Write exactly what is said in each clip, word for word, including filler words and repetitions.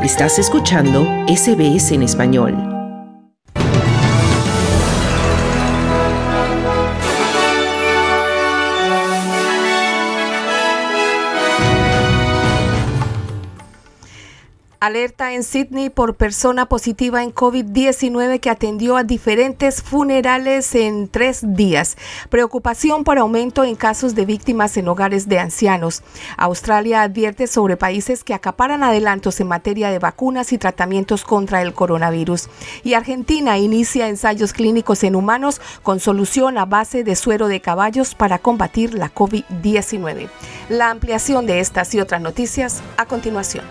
Estás escuchando S B S en español. Alerta en Sydney por persona positiva en COVID diecinueve que atendió a diferentes funerales en tres días. Preocupación por aumento en casos de víctimas en hogares de ancianos. Australia advierte sobre países que acaparan adelantos en materia de vacunas y tratamientos contra el coronavirus. Y Argentina inicia ensayos clínicos en humanos con solución a base de suero de caballos para combatir la COVID diecinueve. La ampliación de estas y otras noticias a continuación.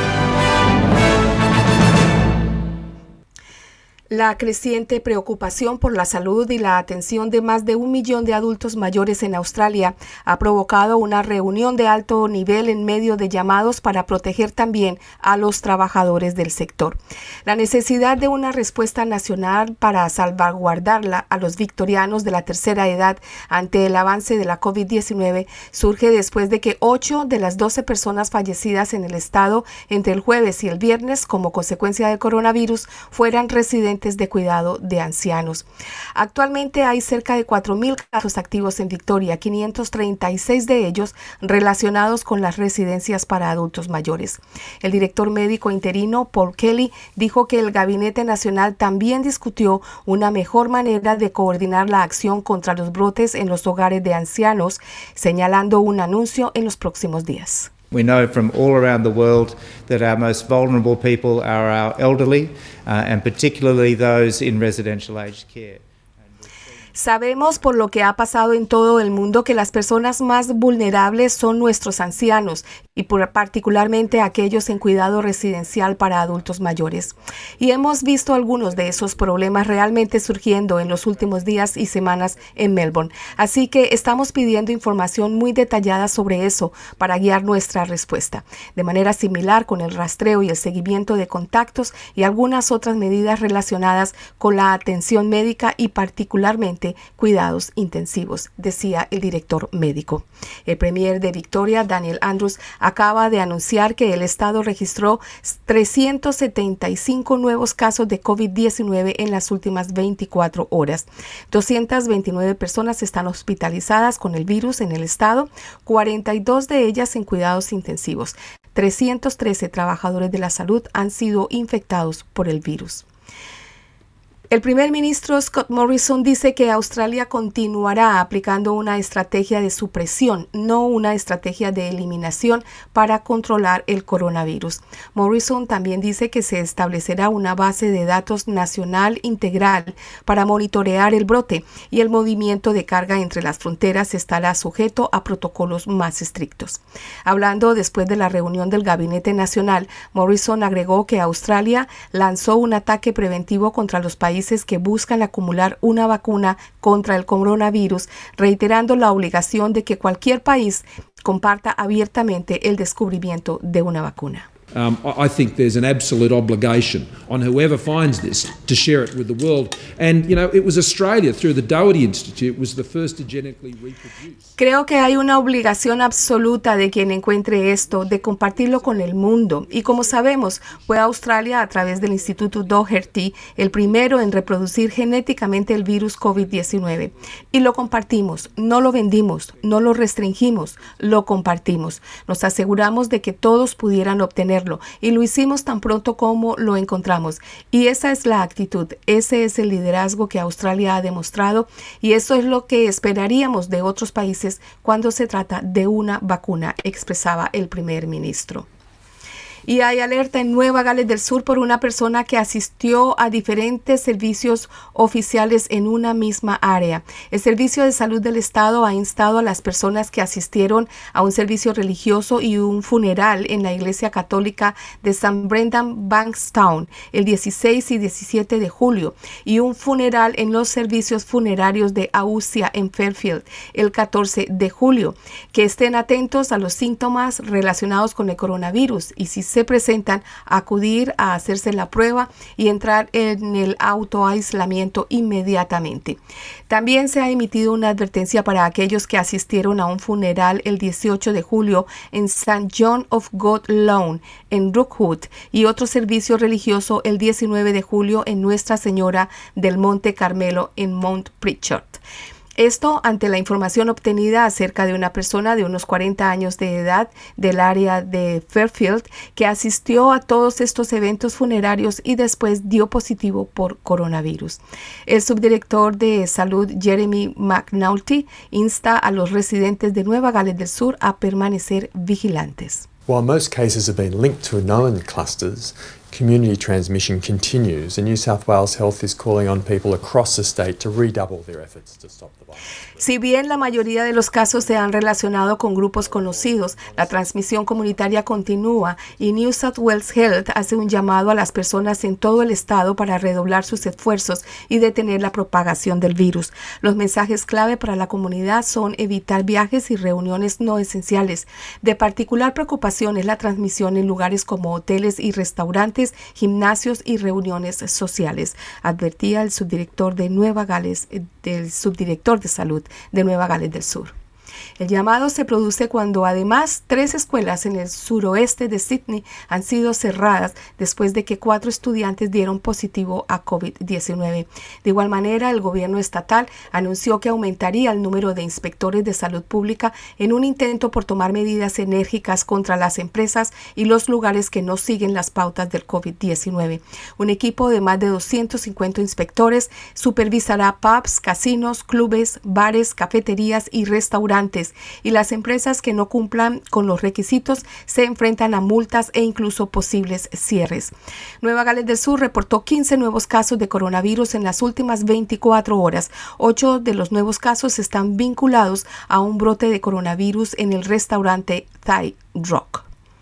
La creciente preocupación por la salud y la atención de más de un millón de adultos mayores en Australia ha provocado una reunión de alto nivel en medio de llamados para proteger también a los trabajadores del sector. La necesidad de una respuesta nacional para salvaguardar a los victorianos de la tercera edad ante el avance de la COVID diecinueve surge después de que ocho de las doce personas fallecidas en el estado entre el jueves y el viernes como consecuencia del coronavirus fueran residentes de cuidado de ancianos. Actualmente hay cerca de cuatro mil casos activos en Victoria, quinientos treinta y seis de ellos relacionados con las residencias para adultos mayores. El director médico interino, Paul Kelly, dijo que el Gabinete Nacional también discutió una mejor manera de coordinar la acción contra los brotes en los hogares de ancianos, señalando un anuncio en los próximos días. We know from all around the world that our most vulnerable people are our elderly, uh, and particularly those in residential aged care. Sabemos por lo que ha pasado en todo el mundo que las personas más vulnerables son nuestros ancianos y por particularmente aquellos en cuidado residencial para adultos mayores. Y hemos visto algunos de esos problemas realmente surgiendo en los últimos días y semanas en Melbourne. Así que estamos pidiendo información muy detallada sobre eso para guiar nuestra respuesta. De manera similar con el rastreo y el seguimiento de contactos y algunas otras medidas relacionadas con la atención médica y particularmente cuidados intensivos, decía el director médico. El premier de Victoria, Daniel Andrews, acaba de anunciar que el estado registró trescientos setenta y cinco nuevos casos de COVID diecinueve en las últimas veinticuatro horas. doscientas veintinueve personas están hospitalizadas con el virus en el estado, cuarenta y dos de ellas en cuidados intensivos. trescientos trece trabajadores de la salud han sido infectados por el virus. El primer ministro Scott Morrison dice que Australia continuará aplicando una estrategia de supresión, no una estrategia de eliminación para controlar el coronavirus. Morrison también dice que se establecerá una base de datos nacional integral para monitorear el brote y el movimiento de carga entre las fronteras estará sujeto a protocolos más estrictos. Hablando después de la reunión del Gabinete Nacional, Morrison agregó que Australia lanzó un ataque preventivo contra los países que buscan acumular una vacuna contra el coronavirus, reiterando la obligación de que cualquier país comparta abiertamente el descubrimiento de una vacuna. Um, I think there's an absolute obligation on whoever finds this to share it with the world. And, you know, it was Australia, through the Doherty Institute, was the first to genetically reproduce. Creo que hay una obligación absoluta de quien encuentre esto, de compartirlo con el mundo. Y como sabemos, fue Australia, a través del Instituto Doherty, el primero en reproducir genéticamente el virus COVID diecinueve. Y lo compartimos, no lo vendimos, no lo restringimos, lo compartimos. Nos aseguramos de que todos pudieran obtenerlo. Y lo hicimos tan pronto como lo encontramos. Y esa es la actitud, ese es el liderazgo que Australia ha demostrado y eso es lo que esperaríamos de otros países cuando se trata de una vacuna, expresaba el primer ministro. Y hay alerta en Nueva Gales del Sur por una persona que asistió a diferentes servicios oficiales en una misma área. El Servicio de Salud del Estado ha instado a las personas que asistieron a un servicio religioso y un funeral en la Iglesia Católica de San Brendan, Bankstown, el dieciséis y diecisiete de julio, y un funeral en los servicios funerarios de Ausia en Fairfield, el catorce de julio, que estén atentos a los síntomas relacionados con el coronavirus y si se presentan acudir a hacerse la prueba y entrar en el autoaislamiento inmediatamente. También se ha emitido una advertencia para aquellos que asistieron a un funeral el dieciocho de julio en Saint John of God Lawn, en Rookwood, y otro servicio religioso el diecinueve de julio en Nuestra Señora del Monte Carmelo, en Mount Pritchard. Esto ante la información obtenida acerca de una persona de unos cuarenta años de edad del área de Fairfield que asistió a todos estos eventos funerarios y después dio positivo por coronavirus. El subdirector de salud Jeremy McNulty insta a los residentes de Nueva Gales del Sur a permanecer vigilantes. While most cases have been linked to known clusters, community transmission continues, and New South Wales Health is calling on people across the state to redouble their efforts to stop the virus. Si bien la mayoría de los casos se han relacionado con grupos conocidos, la transmisión comunitaria continúa y New South Wales Health hace un llamado a las personas en todo el estado para redoblar sus esfuerzos y detener la propagación del virus. Los mensajes clave para la comunidad son evitar viajes y reuniones no esenciales. De particular preocupación es la transmisión en lugares como hoteles y restaurantes, gimnasios y reuniones sociales, advertía el subdirector de Nueva Gales, del subdirector de salud de Nueva Gales del Sur. El llamado se produce cuando además tres escuelas en el suroeste de Sydney han sido cerradas después de que cuatro estudiantes dieron positivo a COVID diecinueve. De igual manera, el gobierno estatal anunció que aumentaría el número de inspectores de salud pública en un intento por tomar medidas enérgicas contra las empresas y los lugares que no siguen las pautas del COVID diecinueve. Un equipo de más de doscientos cincuenta inspectores supervisará pubs, casinos, clubes, bares, cafeterías y restaurantes, y las empresas que no cumplan con los requisitos se enfrentan a multas e incluso posibles cierres. Nueva Gales del Sur reportó quince nuevos casos de coronavirus en las últimas veinticuatro horas. Ocho de los nuevos casos están vinculados a un brote de coronavirus en el restaurante Thai Rock.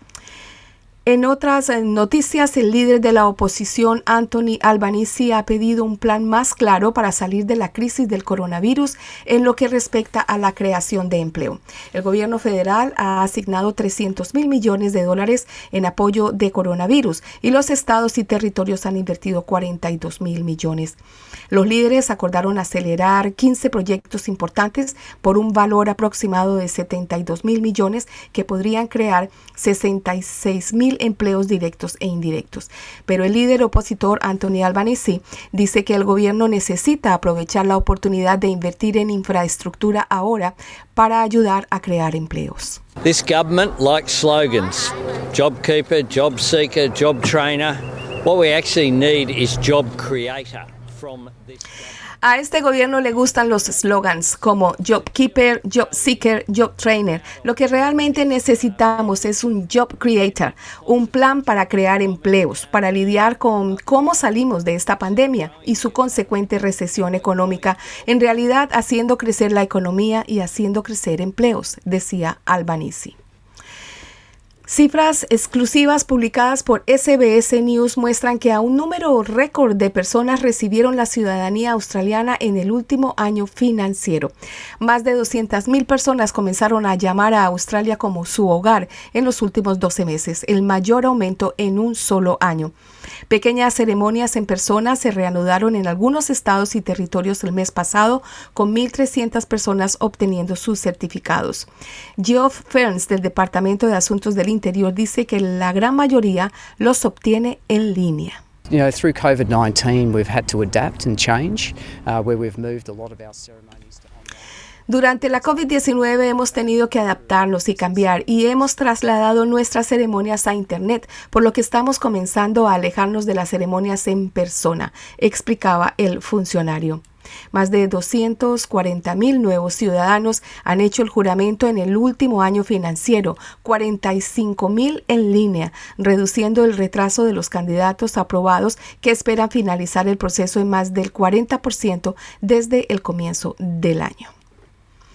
En otras noticias, el líder de la oposición, Anthony Albanese, ha pedido un plan más claro para salir de la crisis del coronavirus en lo que respecta a la creación de empleo. El gobierno federal ha asignado trescientos mil millones de dólares en apoyo de coronavirus y los estados y territorios han invertido cuarenta y dos mil millones. Los líderes acordaron acelerar quince proyectos importantes por un valor aproximado de setenta y dos mil millones que podrían crear sesenta y seis mil empleos directos e indirectos. Pero el líder opositor Anthony Albanese dice que el gobierno necesita aprovechar la oportunidad de invertir en infraestructura ahora para ayudar a crear empleos. This government likes slogans. Job keeper, job seeker, job trainer. What we actually need is job creator from this government. A este gobierno le gustan los slogans como Job Keeper, Job Seeker, Job Trainer. Lo que realmente necesitamos es un Job Creator, un plan para crear empleos, para lidiar con cómo salimos de esta pandemia y su consecuente recesión económica, en realidad haciendo crecer la economía y haciendo crecer empleos, decía Albanese. Cifras exclusivas publicadas por S B S News muestran que a un número récord de personas recibieron la ciudadanía australiana en el último año financiero. Más de doscientas mil personas comenzaron a llamar a Australia como su hogar en los últimos doce meses, el mayor aumento en un solo año. Pequeñas ceremonias en persona se reanudaron en algunos estados y territorios el mes pasado, con mil trescientas personas obteniendo sus certificados. Geoff Ferns, del Departamento de Asuntos del Interior, dice que la gran mayoría los obtiene en línea. You know, through COVID nineteen, we've had to adapt and change, uh, where we've moved a lot of our ceremonies to online. Durante la COVID diecinueve hemos tenido que adaptarnos y cambiar y hemos trasladado nuestras ceremonias a Internet, por lo que estamos comenzando a alejarnos de las ceremonias en persona, explicaba el funcionario. Más de doscientos cuarenta mil nuevos ciudadanos han hecho el juramento en el último año financiero, cuarenta y cinco mil en línea, reduciendo el retraso de los candidatos aprobados que esperan finalizar el proceso en más del cuarenta por ciento desde el comienzo del año.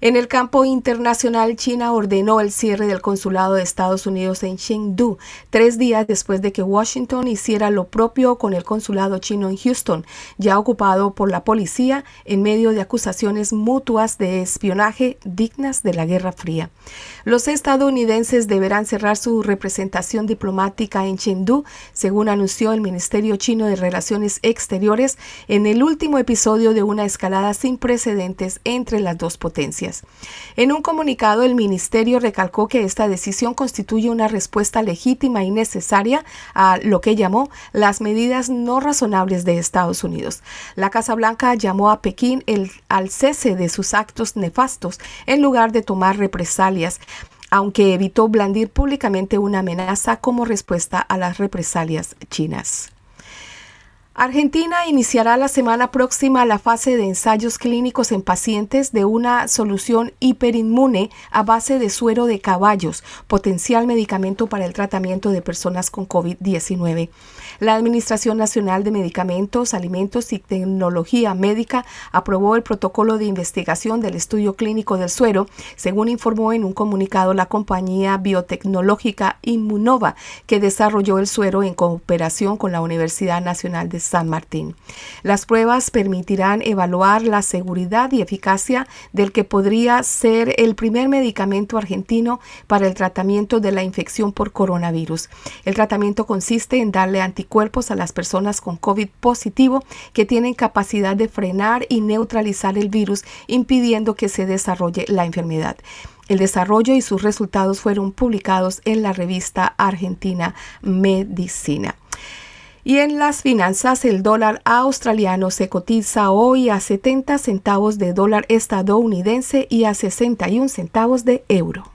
En el campo internacional, China ordenó el cierre del consulado de Estados Unidos en Chengdu, tres días después de que Washington hiciera lo propio con el consulado chino en Houston, ya ocupado por la policía en medio de acusaciones mutuas de espionaje dignas de la Guerra Fría. Los estadounidenses deberán cerrar su representación diplomática en Chengdu, según anunció el Ministerio Chino de Relaciones Exteriores en el último episodio de una escalada sin precedentes entre las dos potencias. En un comunicado, el ministerio recalcó que esta decisión constituye una respuesta legítima y necesaria a lo que llamó las medidas no razonables de Estados Unidos. La Casa Blanca llamó a Pekín el, al cese de sus actos nefastos en lugar de tomar represalias, aunque evitó blandir públicamente una amenaza como respuesta a las represalias chinas. Argentina iniciará la semana próxima la fase de ensayos clínicos en pacientes de una solución hiperinmune a base de suero de caballos, potencial medicamento para el tratamiento de personas con COVID diecinueve. La Administración Nacional de Medicamentos, Alimentos y Tecnología Médica aprobó el protocolo de investigación del estudio clínico del suero, según informó en un comunicado la compañía biotecnológica Immunova, que desarrolló el suero en cooperación con la Universidad Nacional de San Martín. Las pruebas permitirán evaluar la seguridad y eficacia del que podría ser el primer medicamento argentino para el tratamiento de la infección por coronavirus. El tratamiento consiste en darle anticuerpos a las personas con COVID positivo que tienen capacidad de frenar y neutralizar el virus, impidiendo que se desarrolle la enfermedad. El desarrollo y sus resultados fueron publicados en la revista Argentina Medicina. Y en las finanzas, el dólar australiano se cotiza hoy a setenta centavos de dólar estadounidense y a sesenta y un centavos de euro.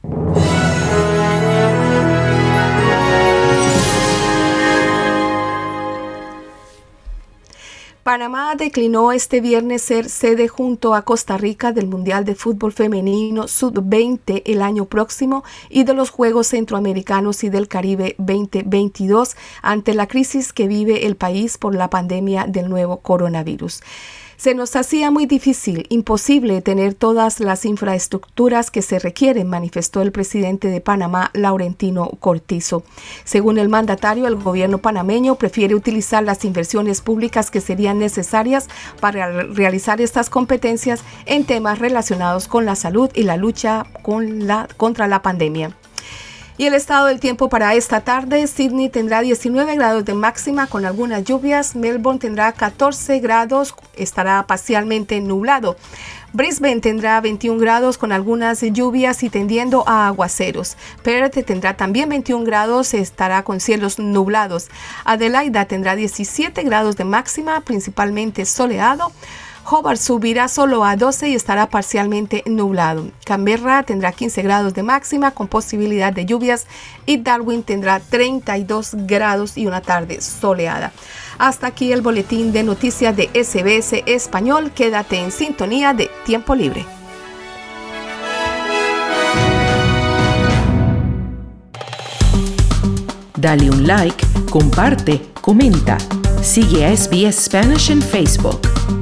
Panamá declinó este viernes ser sede junto a Costa Rica del Mundial de Fútbol Femenino sub veinte el año próximo y de los Juegos Centroamericanos y del Caribe veinte veintidós ante la crisis que vive el país por la pandemia del nuevo coronavirus. Se nos hacía muy difícil, imposible tener todas las infraestructuras que se requieren, manifestó el presidente de Panamá, Laurentino Cortizo. Según el mandatario, el gobierno panameño prefiere utilizar las inversiones públicas que serían necesarias para realizar estas competencias en temas relacionados con la salud y la lucha con la, contra la pandemia. Y el estado del tiempo para esta tarde: Sydney tendrá diecinueve grados de máxima con algunas lluvias, Melbourne tendrá catorce grados, estará parcialmente nublado. Brisbane tendrá veintiún grados con algunas lluvias y tendiendo a aguaceros. Perth tendrá también veintiún grados, estará con cielos nublados. Adelaida tendrá diecisiete grados de máxima, principalmente soleado. Hobart subirá solo a doce y estará parcialmente nublado. Canberra tendrá quince grados de máxima con posibilidad de lluvias y Darwin tendrá treinta y dos grados y una tarde soleada. Hasta aquí el boletín de noticias de S B S Español. Quédate en sintonía de Tiempo Libre. Dale un like, comparte, comenta. Sigue a S B S Spanish en Facebook.